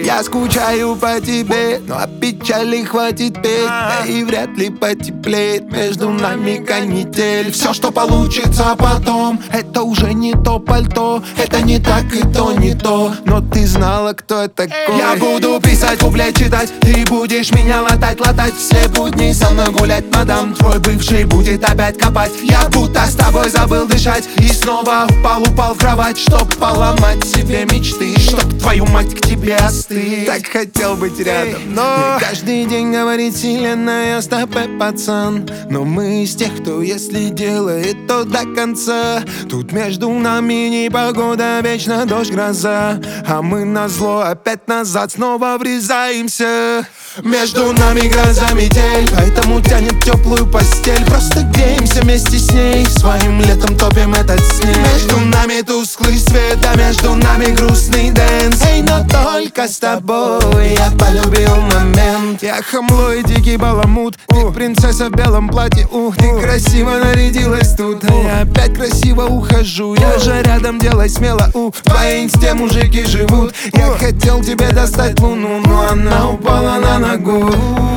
Я скучаю по тебе, но о печали хватит петь. Да и вряд ли потеплеет между нами канитель. Все, что получится потом, это уже не то пальто. Это не так и то не то, но ты знала, кто я такой. Я буду писать, куплет читать, ты будешь меня латать, все будни со мной гулять, мадам. Твой бывший будет опять копать. Я будто с тобой забыл дышать и снова упал в кровать, чтоб поломать себе мечты, чтоб твою мать к тебе остыть. Так хотел быть рядом, но мне каждый день говорит вселенная: с тобой, пацан. Но мы из тех, кто если делает, то до конца. Тут между нами непогода, вечно дождь, гроза, а мы назло опять назад снова врезаемся. Между нами гроза, метель, поэтому тянет теплую постель. Просто греемся вместе с ней, своим летом топим этот снег. Между нами тусклый свет, а между нами грустный дэнс. Эй, но только с тобой я полюбил момент. Я хамло и дикий баламут, ты принцесса в белом платье, ты красиво нарядилась тут, а я опять красиво ухожу. Я же рядом, делай смело, в твоей инсте мужики живут. Я хотел тебе достать луну, но она упала на ногу.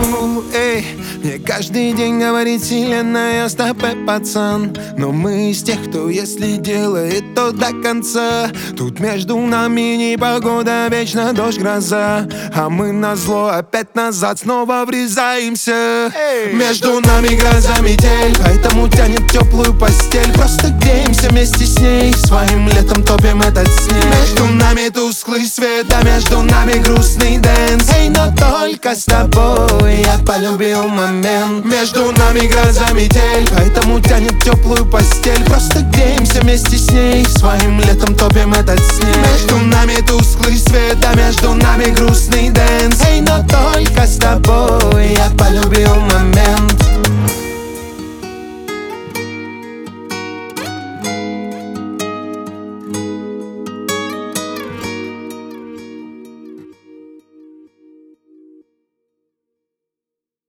Эй, мне каждый день говорит вселенная: с тобой, пацан. Но мы из тех, кто если делает, то до конца. Тут между нами непогода, вечно дождь, гроза, а мы назло опять назад снова врезаемся. Между нами гроза, метель, поэтому тянет теплую постель. Просто греемся вместе с ней, своим летом топим этот снег. Между нами тусклый свет, а между нами грустный дэнс. Эй, но только с тобой я полюбил момент. Между нами гроза, метель, поэтому тянет теплую постель. Просто греемся вместе с ней, своим летом топим этот снег. Между нами тусклый свет, а между нами грустный дэнс. Эй, но только с тобой я полюбил момент.